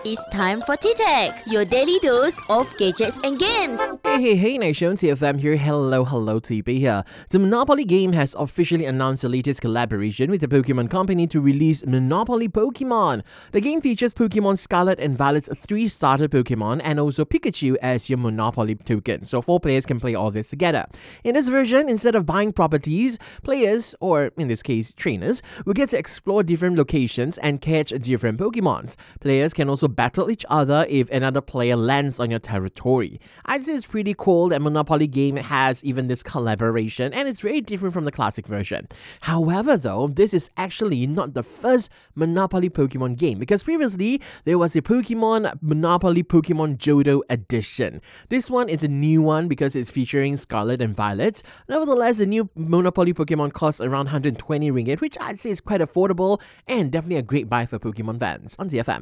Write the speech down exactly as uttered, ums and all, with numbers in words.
It's time for T-Tech, your daily dose of gadgets and games. Hey, hey, hey, Nation, T F M here. Hello, hello, T B here. The Monopoly game has officially announced the latest collaboration with the Pokemon Company to release Monopoly Pokemon. The game features Pokemon Scarlet and Violet's three starter Pokemon and also Pikachu as your Monopoly token, so four players can play all this together. In this version, instead of buying properties, players, or in this case, trainers, will get to explore different locations and catch different Pokemons. Players can also battle each other if another player lands on your territory. I'd say it's pretty cool that Monopoly game has even this collaboration, and it's very different from the classic version. However though, this is actually not the first Monopoly Pokemon game, because previously there was a Pokemon Monopoly Pokemon Johto edition. This one is a new one because it's featuring Scarlet and Violet. Nevertheless, the new Monopoly Pokemon costs around one hundred twenty ringgit, which I'd say is quite affordable and definitely a great buy for Pokemon fans. On T F M.